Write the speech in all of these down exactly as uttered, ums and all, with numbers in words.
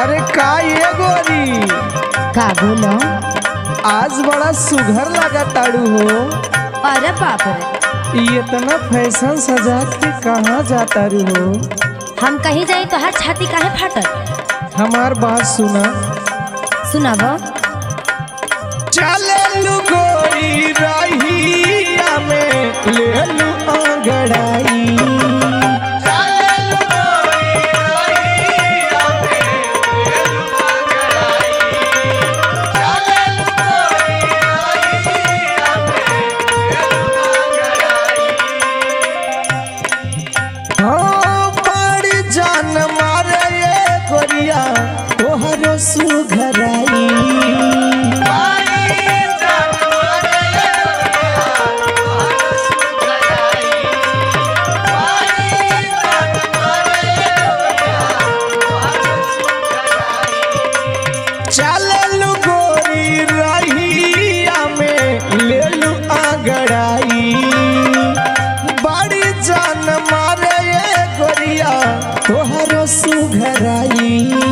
अरे का ये गोरी का बोलो? आज बड़ा सुघर लगा ताड़ू हो। अरे बाप रे, ये इतना फैशन सजा के कहाँ जाता रू हो? हम कहीं जाए तो हर छाती काहे फाटल? हमार बात सुना। सुनाबो। चले लू गोरी रहिया में ले लू अंगड़ाई। तोहरो सुघराई चललू गोरी रहिया में ले लू आंगड़ाई। बड़ी जान मारे ये गोरिया तोहरो सुघराई।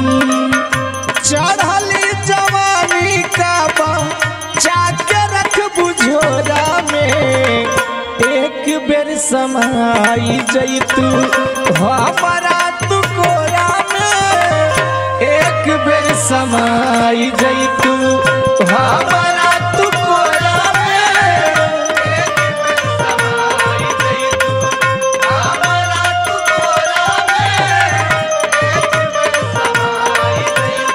चढ़ली जवानी का बा जाके रख बुझोरा में एक बेर समाई जैतू हमारा तू कोरा में। एक बेर समाई जैतू हमारा तू कोरा में। एक बेर समाई जैतू हमारा तू कोरा में। एक बेर समाई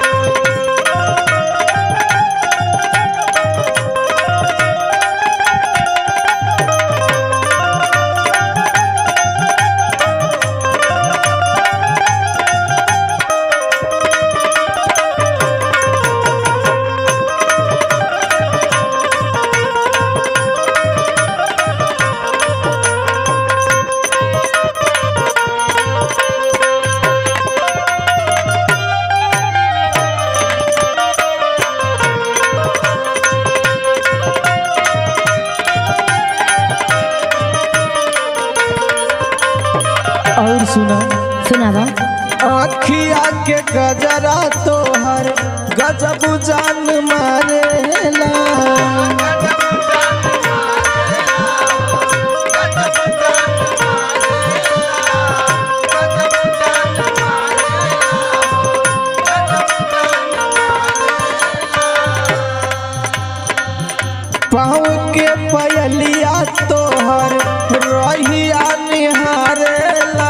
और सुना। सुनाबो। आखिया के गजरा तोहर गजब जान मारेला। पाँव के पयलिया तोहर रहिया निहारेला।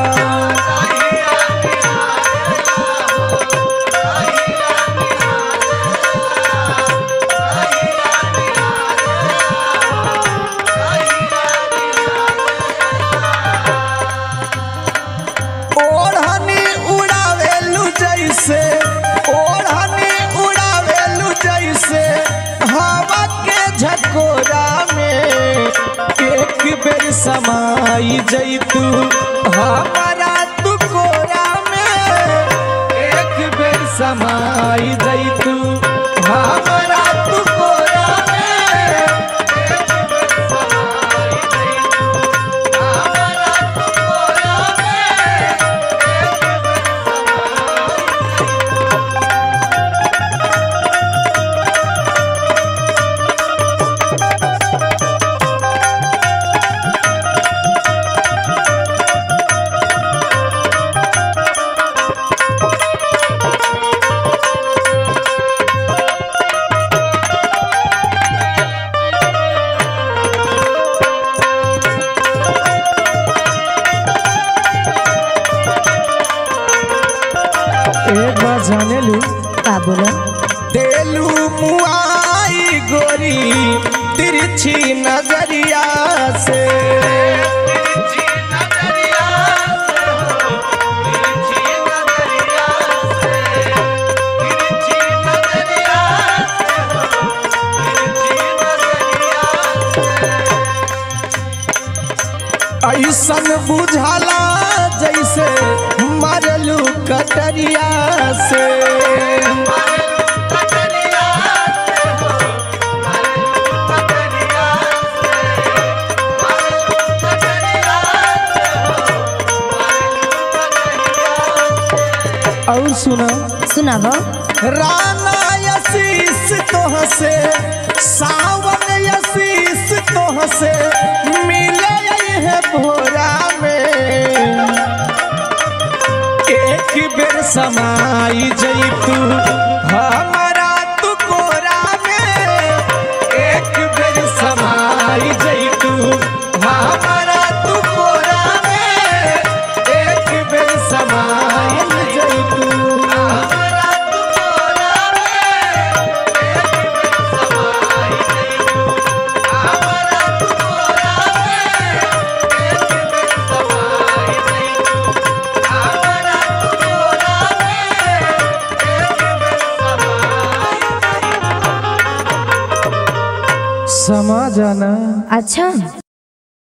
ओढ़नी उड़ावेलू जैसे ओढ़नी उड़ावेलू जैसे हवा के झकोरा में। एक बेर समाई जैतू हमारा तू कोरा में। एक बेर समाई जैतू हमारा तू कोरा में। एक बेर समाई जैतू हमारा तू कोरा में। एक बेर एक बात जाने लू। का बोलो? देलू मुआई गोरी तिरछी नजरिया से। ऐसन बुझाला जैसे मारलू कटरिया से। और सुना सुनाब। राना आशीष तोह से सावन आशीष तोह से मिले है भोरा में। एक बेर समाई जई तू हमारा तू कोरा में। एक बेर समाई जई तू हमारा तू कोरा में। एक बेर समाई जई तू हमारा तू कोरा में। एक बेर समाई जई तू हमारा तू कोरा में। एक बेर समाई जई तू हमारा तू कोरा में। एक बेर समाई जई तू। समा जाना। अच्छा।